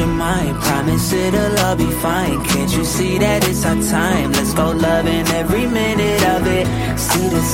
your mind. Promise it'll all be fine. Can't you see that it's our time? Let's go loving every minute of it. See the